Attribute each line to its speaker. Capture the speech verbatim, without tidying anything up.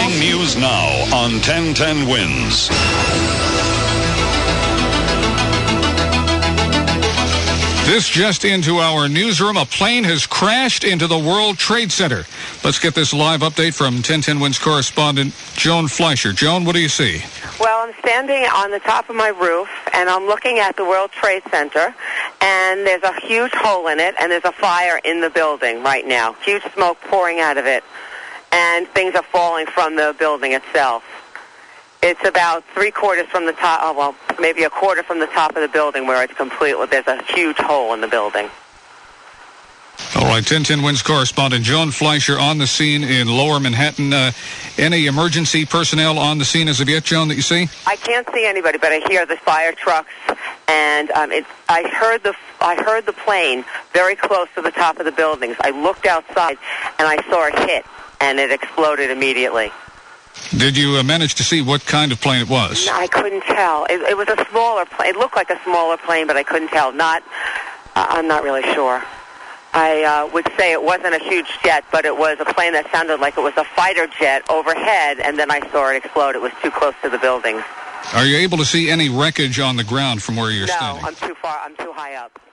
Speaker 1: Breaking news now on ten ten Wins.
Speaker 2: This just into our newsroom. A plane has crashed into the World Trade Center. Let's get this live update from ten ten Wins correspondent Joan Fleischer. Joan, what do you see?
Speaker 3: Well, I'm standing on the top of my roof, and I'm looking at the World Trade Center, and there's a huge hole in it, and there's a fire in the building right now. Huge smoke pouring out of it, and things are falling from the building itself. It's about three quarters from the top, oh, well, maybe a quarter from the top of the building where it's complete. There's a huge hole in the building.
Speaker 2: All right, ten ten Wins correspondent Joan Fleischer on the scene in Lower Manhattan. Uh, any emergency personnel on the scene as of yet, Joan, that you see?
Speaker 3: I can't see anybody, but I hear the fire trucks, and um, it's, I heard the I heard the plane very close to the top of the buildings. I looked outside, and I saw it hit, and it exploded immediately.
Speaker 2: Did you uh, manage to see what kind of plane it was?
Speaker 3: No, I couldn't tell. It, it was a smaller plane. It looked like a smaller plane, but I couldn't tell. Not, uh, I'm not really sure. I uh, would say it wasn't a huge jet, but it was a plane that sounded like it was a fighter jet overhead, and then I saw it explode. It was too close to the buildings.
Speaker 2: Are you able to see any wreckage on the ground from where you're
Speaker 3: no,
Speaker 2: standing?
Speaker 3: No, I'm too far. I'm too high up.